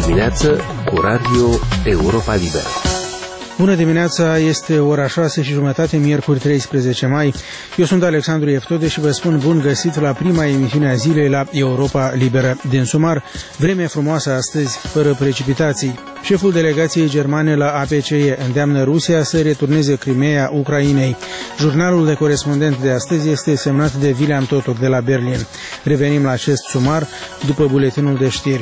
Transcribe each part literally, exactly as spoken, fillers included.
dimineață cu Radio Europa Liberă. Bună dimineața, este ora șase și jumătate, miercuri treisprezece mai. Eu sunt Alexandru Eftode și vă spun bun găsit la prima emisiune a zilei la Europa Liberă. Din sumar, vreme frumoasă astăzi, fără precipitații. Șeful delegației germane la A P C E îndeamnă Rusia să returneze Crimeea Ucrainei. Jurnalul de corespondent de astăzi este semnat de William Totok de la Berlin. Revenim la acest sumar după buletinul de știri.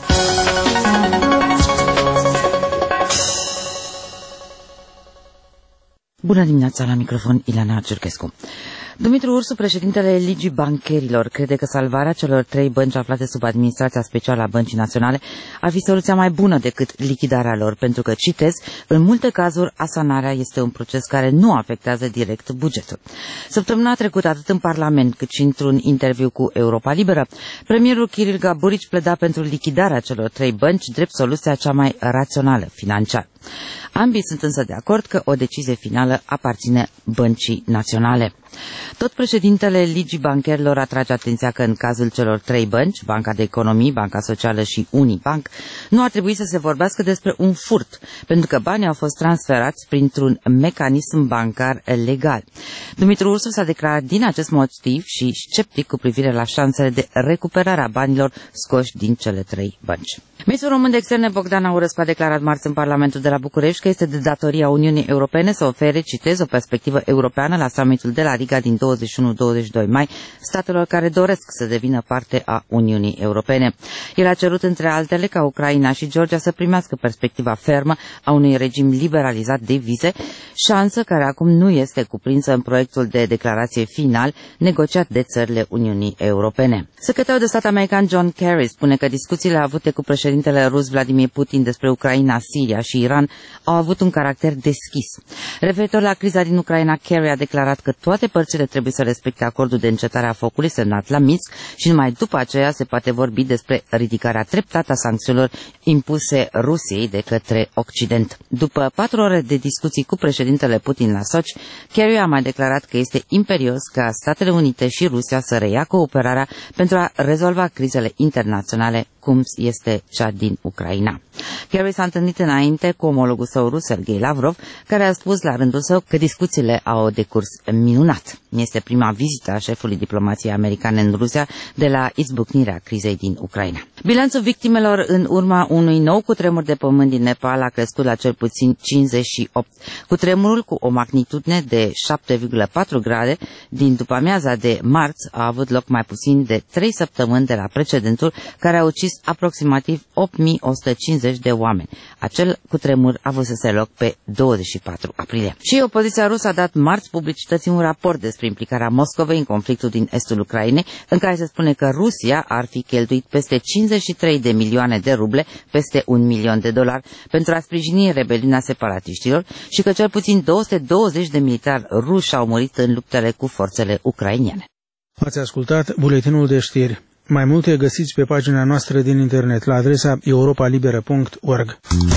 Bună dimineața, la microfon Ileana Cerchescu. Dumitru Ursu, președintele Ligii Bancherilor, crede că salvarea celor trei bănci aflate sub administrația specială a Băncii Naționale ar fi soluția mai bună decât lichidarea lor, pentru că, citez, în multe cazuri asanarea este un proces care nu afectează direct bugetul. Săptămâna trecută, atât în Parlament cât și într-un interviu cu Europa Liberă, premierul Kirill Gaburici pleda pentru lichidarea celor trei bănci drept soluția cea mai rațională financiar. Ambii sunt însă de acord că o decizie finală aparține Băncii Naționale. Tot președintele Ligii Bancherilor atrage atenția că în cazul celor trei bănci, Banca de Economii, Banca Socială și Unibank, nu ar trebui să se vorbească despre un furt, pentru că banii au fost transferați printr-un mecanism bancar legal. Dumitru Ursu s-a declarat din acest motiv și sceptic cu privire la șansele de recuperare a banilor scoși din cele trei bănci. Ministrul român de externe Bogdan Aurescu a declarat marți în Parlamentul de la București că este de datoria Uniunii Europene să ofere, citez, o perspectivă europeană la summitul de la Riga din douăzeci și unu douăzeci și doi mai statelor care doresc să devină parte a Uniunii Europene. El a cerut, între altele, ca Ucraina și Georgia să primească perspectiva fermă a unui regim liberalizat de vize, șansă care acum nu este cuprinsă în proiectul de declarație final negociat de țările Uniunii Europene. Secretarul de stat american John Kerry spune că discuțiile avute cu președintele rus Vladimir Putin despre Ucraina, Siria și Iran au avut un caracter deschis. Referitor la criza din Ucraina, Kerry a declarat că toate părțile trebuie să respecte acordul de încetare a focului semnat la Minsk și numai după aceea se poate vorbi despre ridicarea treptată a sancțiunilor impuse Rusiei de către Occident. După patru ore de discuții cu președintele Putin la Sochi, Kerry a mai declarat că este imperios ca Statele Unite și Rusia să reia cooperarea pentru a rezolva crizele internaționale, cum este cea din Ucraina. Kerry s-a întâlnit înainte cu omologul său rus, Sergei Lavrov, care a spus la rândul său că discuțiile au decurs minunat. Este prima vizită a șefului diplomației americane în Rusia de la izbucnirea crizei din Ucraina. Bilanțul victimelor în urma unui nou cutremur de pământ din Nepal a crescut la cel puțin cincizeci și opt. Cutremurul cu o magnitudine de șapte virgulă patru grade din după-amiaza de marți a avut loc mai puțin de trei săptămâni de la precedentul, care a ucis aproximativ opt mii o sută cincizeci de oameni. Acel cutremur a avut să se loc pe douăzeci și patru aprilie. Și opoziția rusă a dat marți publicității un raport despre implicarea Moscovei în conflictul din estul Ucrainei, în care se spune că Rusia ar fi cheltuit peste cincizeci și trei de milioane de ruble, peste un milion de dolari, pentru a sprijini rebeliunea separatiștilor și că cel puțin două sute douăzeci de militari ruși au murit în luptele cu forțele ucrainene. Ați ascultat buletinul de știri. Mai multe găsiți pe pagina noastră din internet la adresa europa liberă punct org.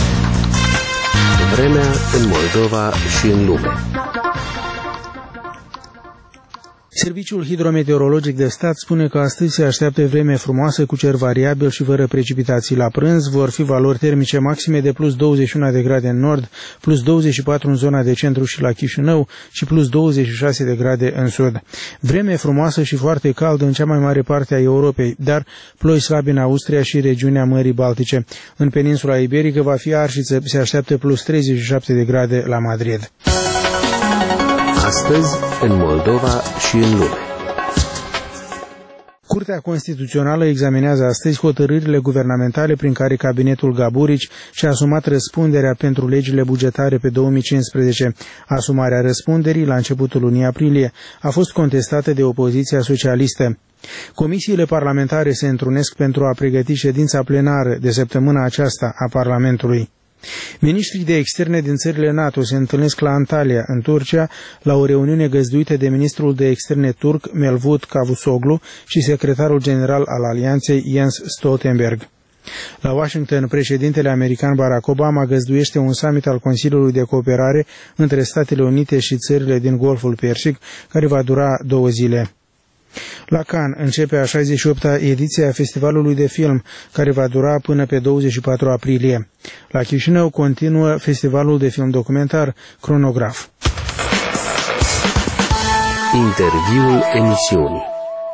Vremea în Moldova și în lume. Serviciul hidrometeorologic de stat spune că astăzi se așteaptă vreme frumoasă cu cer variabil și fără precipitații. La prânz vor fi valori termice maxime de plus douăzeci și unu de grade în nord, plus douăzeci și patru în zona de centru și la Chișinău și plus douăzeci și șase de grade în sud. Vreme frumoasă și foarte caldă în cea mai mare parte a Europei, dar ploi slabi în Austria și regiunea Mării Baltice. În peninsula iberică va fi arșiță, se așteaptă plus treizeci și șapte de grade la Madrid. Astăzi, în Moldova și în lume. Curtea Constituțională examinează astăzi hotărârile guvernamentale prin care cabinetul Gaburici și-a asumat răspunderea pentru legile bugetare pe două mii cincisprezece. Asumarea răspunderii, la începutul lunii aprilie, a fost contestată de opoziția socialistă. Comisiile parlamentare se întrunesc pentru a pregăti ședința plenară de săptămâna aceasta a Parlamentului. Ministrii de externe din țările NATO se întâlnesc la Antalya, în Turcia, la o reuniune găzduită de ministrul de externe turc Mevlut Cavusoglu și secretarul general al alianței Jens Stoltenberg. La Washington, președintele american Barack Obama găzduiește un summit al Consiliului de Cooperare între Statele Unite și țările din Golful Persic, care va dura două zile. La Cannes începe a șaizeci și opta ediție a festivalului de film, care va dura până pe douăzeci și patru aprilie. La Chișinău continuă festivalul de film documentar Cronograf. Interviul emisiunii.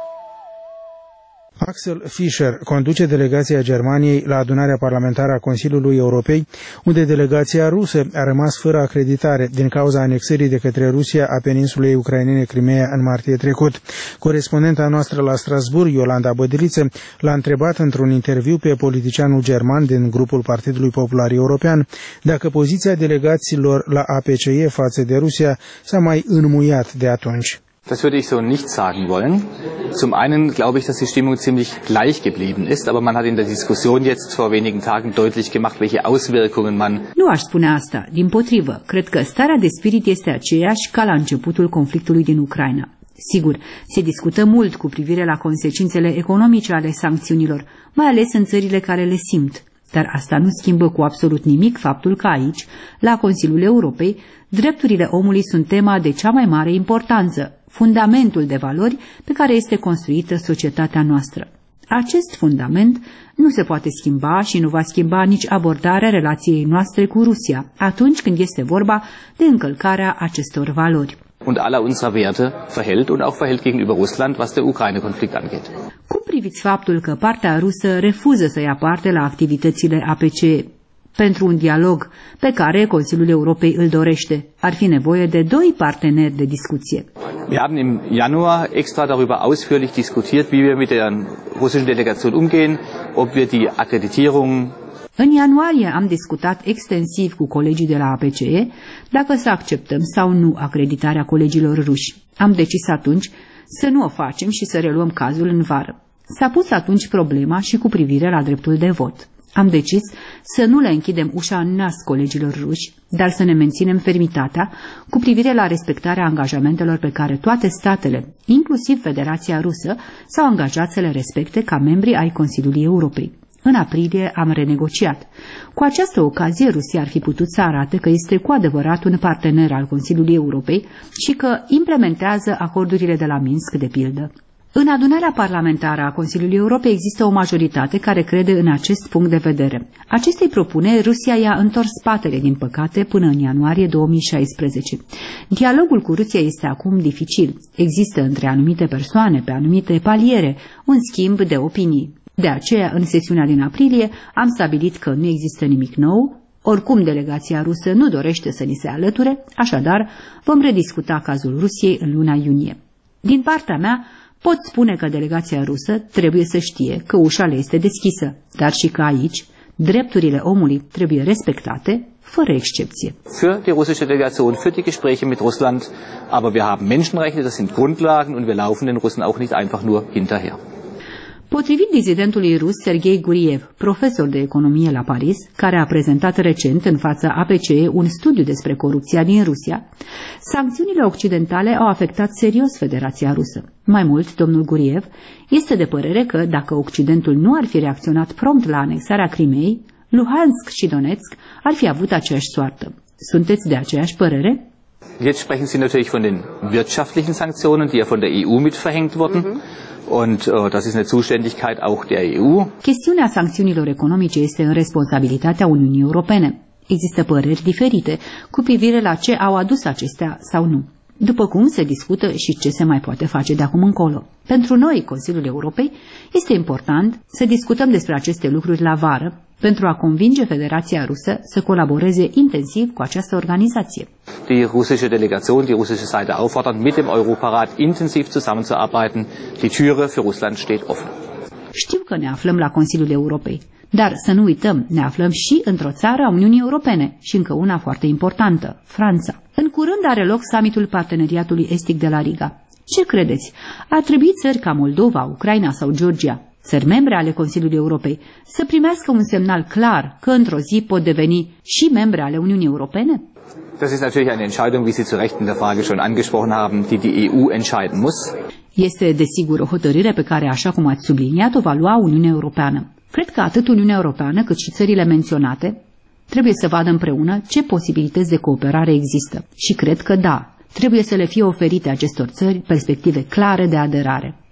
Axel Fischer conduce delegația Germaniei la adunarea parlamentară a Consiliului Europei, unde delegația rusă a rămas fără acreditare din cauza anexării de către Rusia a peninsulei ucrainene Crimea în martie trecut. Corespondenta noastră la Strasbourg, Iolanda Bădiliță, l-a întrebat într-un interviu pe politicianul german din grupul Partidului Popular European dacă poziția delegaților la A P C E față de Rusia s-a mai înmuiat de atunci. Das würde ich so nicht sagen wollen. Zum einen glaube ich, dass die Stimmung ziemlich gleich geblieben ist, aber man hat in der Diskussion jetzt vor wenigen Tagen deutlich gemacht, welche Auswirkungen man... Nu aș spune asta, dimpotrivă. Cred că starea de spirit este aceeași ca la începutul conflictului din Ucraina. Sigur, se discută mult cu privire la consecințele economice ale sancțiunilor, mai ales în țările care le simt. Dar asta nu schimbă cu absolut nimic faptul că aici, la Consiliul Europei, drepturile omului sunt tema de cea mai mare importanță, fundamentul de valori pe care este construită societatea noastră. Acest fundament nu se poate schimba și nu va schimba nici abordarea relației noastre cu Rusia, atunci când este vorba de încălcarea acestor valori. Und aller unserer Werte verhält und auch verhält gegenüber Russland, was der Ukraine-Konflikt angeht. Cum priviți faptul că partea rusă refuză să ia parte la activitățile A P C E? Pentru un dialog pe care Consiliul Europei îl dorește, ar fi nevoie de doi parteneri de discuție. Wir haben im Januar extra darüber ausführlich diskutiert, wie wir mit der russischen Delegation umgehen, ob wir die Akkreditierung. În ianuarie am discutat extensiv cu colegii de la A P C E dacă să acceptăm sau nu acreditarea colegilor ruși. Am decis atunci să nu o facem și să reluăm cazul în vară. S-a pus atunci problema și cu privire la dreptul de vot. Am decis să nu le închidem ușa în nas colegilor ruși, dar să ne menținem fermitatea cu privire la respectarea angajamentelor pe care toate statele, inclusiv Federația Rusă, s-au angajat să le respecte ca membri ai Consiliului Europei. În aprilie am renegociat. Cu această ocazie, Rusia ar fi putut să arate că este cu adevărat un partener al Consiliului Europei și că implementează acordurile de la Minsk, de pildă. În adunarea parlamentară a Consiliului Europei există o majoritate care crede în acest punct de vedere. Acestei propuneri, Rusia i-a întors spatele, din păcate, până în ianuarie două mii șaisprezece. Dialogul cu Rusia este acum dificil. Există între anumite persoane, pe anumite paliere, un schimb de opinii. De aceea, în sesiunea din aprilie, am stabilit că nu există nimic nou, oricum delegația rusă nu dorește să ni se alăture, așadar vom rediscuta cazul Rusiei în luna iunie. Din partea mea, pot spune că delegația rusă trebuie să știe că ușa le este deschisă, dar și că aici drepturile omului trebuie respectate, fără excepție. Für die russische Delegation, für die Gespräche mit Russland, aber wir haben Menschenrechte, das sind Grundlagen und wir laufen den Russen auch nicht einfach nur hinterher. Potrivit dizidentului rus Sergei Guriev, profesor de economie la Paris, care a prezentat recent în fața A P C E un studiu despre corupția din Rusia, sancțiunile occidentale au afectat serios Federația Rusă. Mai mult, domnul Guriev este de părere că, dacă Occidentul nu ar fi reacționat prompt la anexarea Crimeei, Luhansk și Donetsk ar fi avut aceeași soartă. Sunteți de aceeași părere? Jetzt sprechen Sie natürlich von den wirtschaftlichen Sanktionen, die ja von der E U mit verhängt wurden. Mhm. Und uh, das ist eine Zuständigkeit auch der E U. Chestiunea sancțiunilor economice este în responsabilitatea Uniunii Europene. Există păreri diferite cu privire la ce au adus acestea sau nu, după cum se discută și ce se mai poate face de acum încolo. Pentru noi, Consiliul Europei, este important să discutăm despre aceste lucruri la vară, pentru a convinge Federația Rusă să colaboreze intensiv cu această organizație. Die russische Delegation, die russische Seite auffordern, mit dem Europarat intensiv zusammenzuarbeiten. Die Türe für Russland steht offen. Știu că ne aflăm la Consiliul Europei, dar să nu uităm, ne aflăm și într-o țară a Uniunii Europene și încă una foarte importantă, Franța. În curând are loc summitul Parteneriatului Estic de la Riga. Ce credeți? Ar trebui țări ca Moldova, Ucraina sau Georgia, țări membre ale Consiliului Europei, să primească un semnal clar că într-o zi pot deveni și membre ale Uniunii Europene? Das ist natürlich eine Entscheidung, wie Sie zu Recht in der Frage schon angesprochen haben, die die E U entscheiden muss. Este desigur o hotărâre pe care, așa cum ați subliniat, o va lua Uniunea Europeană. Cred că atât Uniunea Europeană cât și țările menționate trebuie să vadă împreună ce posibilități de cooperare există. Și cred că da, trebuie să le fie oferite acestor țări perspective clare de aderare.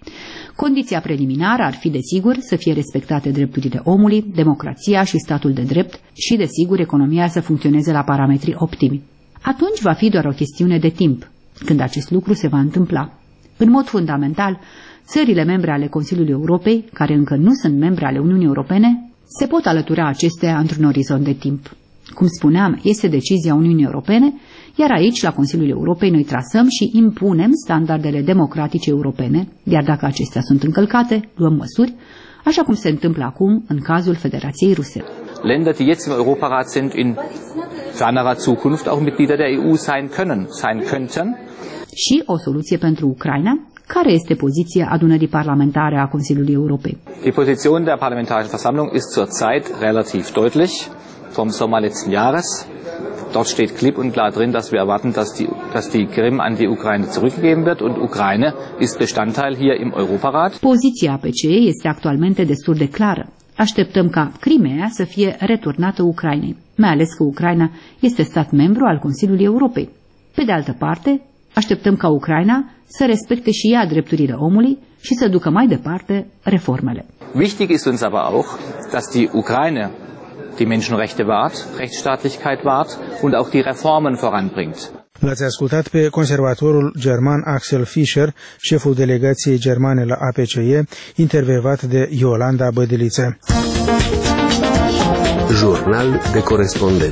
Condiția preliminară ar fi, desigur, să fie respectate drepturile omului, democrația și statul de drept și, desigur, economia să funcționeze la parametri optimi. Atunci va fi doar o chestiune de timp când acest lucru se va întâmpla. În mod fundamental, țările membre ale Consiliului Europei, care încă nu sunt membre ale Uniunii Europene, se pot alătura acestea într-un orizont de timp. Cum spuneam, este decizia Uniunii Europene, iar aici, la Consiliul Europei, noi trasăm și impunem standardele democratice europene, iar dacă acestea sunt încălcate, luăm măsuri, așa cum se întâmplă acum în cazul Federației Ruse. Länder, die jetzt im Europarat sind, in fernerer Zukunft auch Mitglieder der E U sein können, sein könnten. Și o soluție pentru Ucraina. Care este poziția adunării parlamentare a Consiliului Europei? Die Position der Parlamentarischen Versammlung ist zurzeit relativ deutlich vom Sommer letzten Jahres. Dort steht klipp und klar drin, dass wir erwarten, dass die, dass die Krim an die Ukraine zurückgegeben wird und Ukraine ist Bestandteil hier im Europarat. Poziția A P C E este actualmente destul de clară. Așteptăm ca Crimea să fie returnată Ucrainei, mai ales că Ucraina este stat membru al Consiliului Europei. Pe de altă parte, așteptăm ca Ucraina să respecte și ea drepturile omului și să ducă mai departe reformele. Wichtig ist uns aber auch, dass die Ukraine die Menschenrechte wahrt, Rechtsstaatlichkeit wahrt und auch die Reformen voranbringt. L-ați ascultat pe conservatorul german Axel Fischer, șeful delegației germane la A P C E, intervievat de Iolanda Bădeliță. Jurnal de corespondent.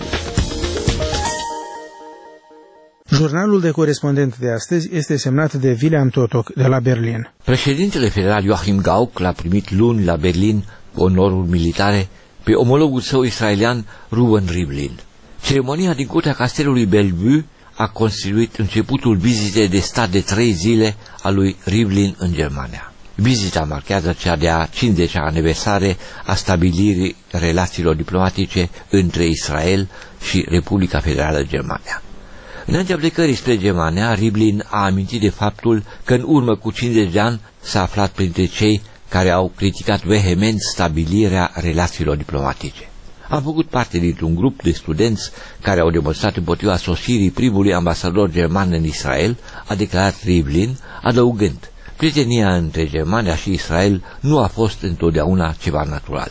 Jurnalul de corespondent de astăzi este semnat de William Totok de la Berlin. Președintele federal Joachim Gauck l-a primit luni la Berlin cu onoruri militare pe omologul său israelian Reuven Rivlin. Ceremonia din curtea castelului Bellevue a constituit începutul vizitei de stat de trei zile a lui Rivlin în Germania. Vizita marchează cea de-a cincizecea aniversare a stabilirii relațiilor diplomatice între Israel și Republica Federală Germania. Înaintea plecării spre Germania, Rivlin a amintit de faptul că în urmă cu cincizeci de ani s-a aflat printre cei care au criticat vehement stabilirea relațiilor diplomatice. Am făcut parte dintr-un grup de studenți care au demonstrat împotriva sosirii primului ambasador german în Israel, a declarat Rivlin, adăugând: prietenia între Germania și Israel nu a fost întotdeauna ceva natural.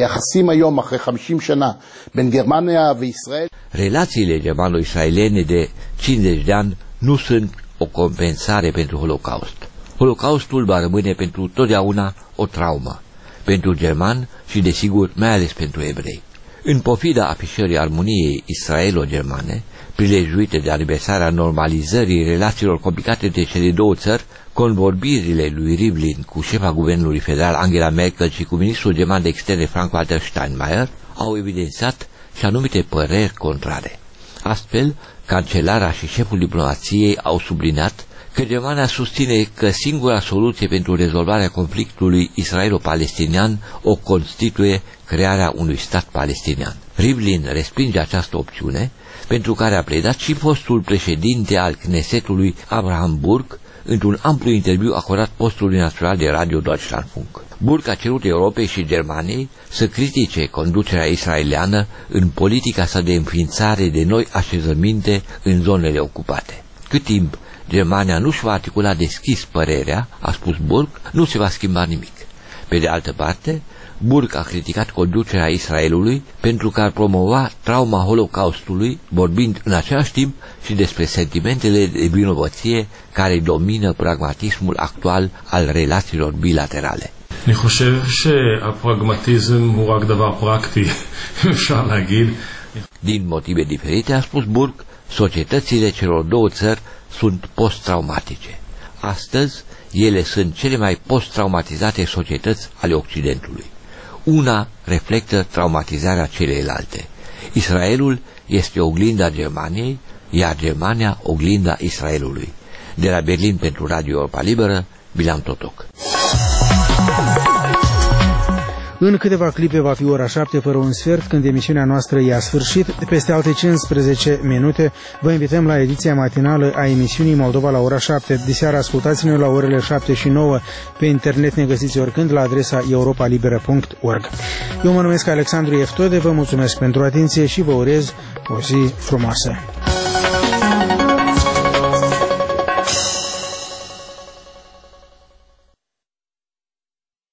Relațiile germano-israeliene de cincizeci de ani nu sunt o compensare pentru Holocaust. Holocaustul va rămâne pentru totdeauna o traumă, pentru german și, desigur, mai ales pentru evrei. În pofida afișării armoniei israelo-germane, prilejuite de aniversarea normalizării relațiilor complicate între cele două țări, convorbirile lui Rivlin cu șefa guvernului federal Angela Merkel și cu ministrul german de externe Frank-Walter Steinmeier au evidențiat și anumite păreri contrare. Astfel, cancelara și șeful diplomației au subliniat că Germania susține că singura soluție pentru rezolvarea conflictului israelo-palestinian o constituie crearea unui stat palestinian. Rivlin respinge această opțiune, pentru care a pledat și fostul președinte al Knesetului Abraham Burg într-un amplu interviu acordat postului național de radio Deutschlandfunk. Burg a cerut Europei și Germaniei să critique conducerea israeliană în politica sa de înființare de noi așezăminte în zonele ocupate. Cât timp Germania nu-și va articula deschis părerea, a spus Burg, nu se va schimba nimic. Pe de altă parte, Burg a criticat conducerea Israelului pentru că ar promova trauma Holocaustului, vorbind în același timp și despre sentimentele de vinovăție care domină pragmatismul actual al relațiilor bilaterale. אני חושב שהפרגמטיזם הוא רק דבר פרקטי, אפשר להגיד. Din motive diferite, a spus Burg, societățile celor două țări sunt post-traumatice. Astăzi, ele sunt cele mai post-traumatizate societăți ale Occidentului. Una reflectă traumatizarea celeilalte. Israelul este oglinda Germaniei, iar Germania oglinda Israelului. De la Berlin pentru Radio Europa Liberă, Bilam Totoc. În câteva clipe va fi ora șapte fără un sfert, când emisiunea noastră i-a sfârșit. Peste alte cincisprezece minute vă invităm la ediția matinală a emisiunii Moldova la ora șapte. Diseară ascultați-ne la orele șapte și nouă. Pe internet ne găsiți oricând la adresa europa liberă punct org. Eu mă numesc Alexandru Eftode, vă mulțumesc pentru atenție și vă urez o zi frumoasă.